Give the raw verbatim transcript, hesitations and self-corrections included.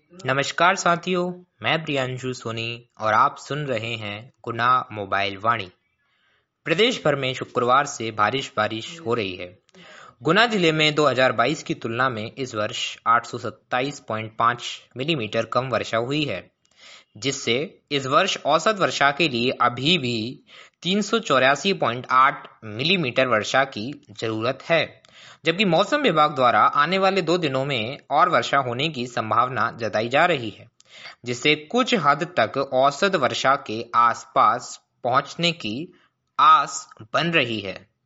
नमस्कार साथियों, मैं प्रियांशु सोनी और आप सुन रहे हैं गुना मोबाइल वाणी। प्रदेश भर में शुक्रवार से बारिश बारिश हो रही है। गुना जिले में दो हज़ार बाईस की तुलना में इस वर्ष आठ सौ सत्ताईस पॉइंट पाँच मिलीमीटर कम वर्षा हुई है, जिससे इस वर्ष औसत वर्षा के लिए अभी भी तीन सौ चौरासी पॉइंट आठ मिलीमीटर वर्षा की जरूरत है। जबकि मौसम विभाग द्वारा आने वाले दो दिनों में और वर्षा होने की संभावना जताई जा रही है, जिससे कुछ हद तक औसत वर्षा के आसपास पहुंचने की आस बन रही है।